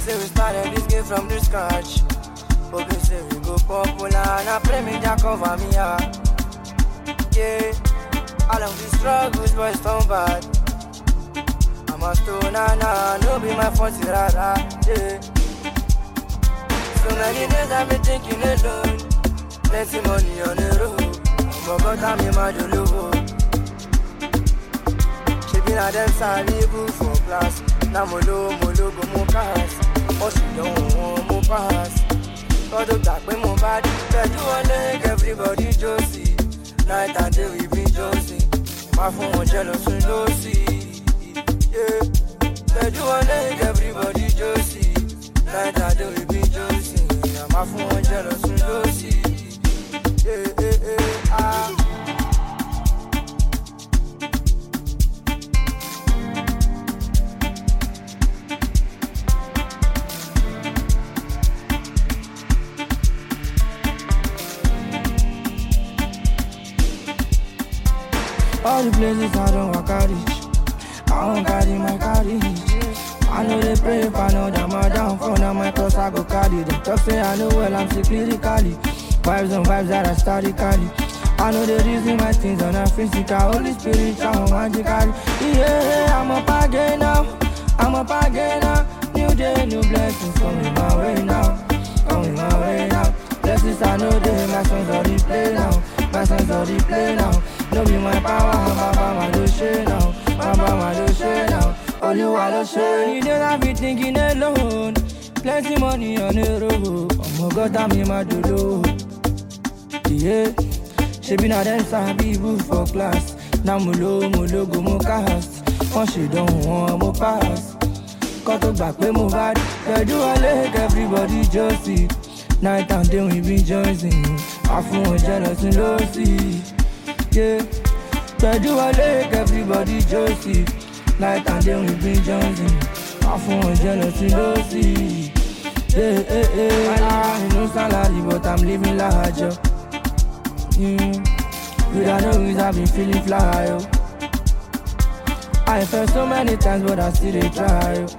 say we started this game from the scratch. Hope say we go popular and I pray me Jah cover me yeah. All of these struggles boys turn bad. I'm a stoner now, no be my fault rara, yeah. So many days I've been thinking alone. Plenty money on the road, but I'm in my dolo. She been a them salibu for class. Now molo go mo pass. Oh she don't want mo pass. Got to back when mo bad. Tell you one leg, everybody just see. Night and day we be just see. My phone jealous and no see. Yeah. Tell you one leg, everybody just see. Night and day we be just see. My phone jealous and no see. All the places I don't walk out reach, I won't carry my carriage. I know they pray if I know that my downfall, now my cross I go carry them. Talk say I know well I'm sick lyrically. Vibes and vibes that I started carry. I know the reason my things are not physical, Holy Spirit, I'm magically. Yeah, I'm up again now, I'm up again now. New day, new blessings coming my way now, coming my way now. Blessings I know they, my songs already play now, my songs already play now. No be my power, my mama do shit now, my mama do shit now. Only while I share, you don't have me thinking alone. Plenty money on the road, oh my God, I'm in my dolo. Yeah, she been a them sabi book for class. Now molo go mo cast. Oh she don't want mo pass. Cut to back when mo bad. They do a leg, everybody just see. Night and day we be joining. I feel jealous and low see. Yeah, they do a leg, everybody just see. Night and day we be joining. I feel jealous and low see. I no salary but I'm living large. Without no reason I've been feeling fly, yo. I fell so many times but I still dey try, yo.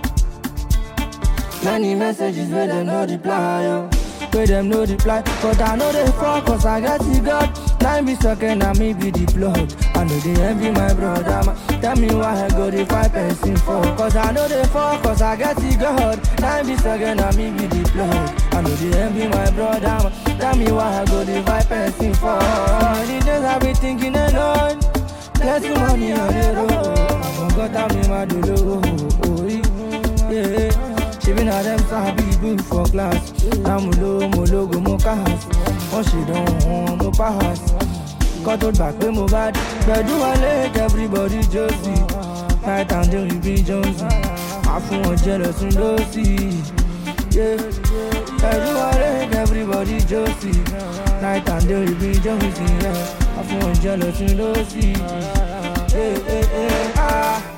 Many messages where them no reply, yo. Where them no reply, but I know they fall cause I got it God. 9 be second and me be the blood. I know they envy my brother, man. Tell me why I go the 5% for. Cause I know they fall cause I got it God. 9 be second and me be the blood. I know they envy my brother, man. Tell me why I go the 5% for. Many days I be thinking alone. Plenty money on the road. I forgot I'm in my dolo. Yeah. She been a them sabi good for class. Now molo go mo cast. Oh she don't want mo pass. Cut out back when mo bad. They do a leg, everybody just see. Night and day we be Jonesy. I feel jealous and low see. Yeah, they do a leg, everybody just see. Night and day we be Jonesy. Yeah, I feel jealous and low see. Yeah.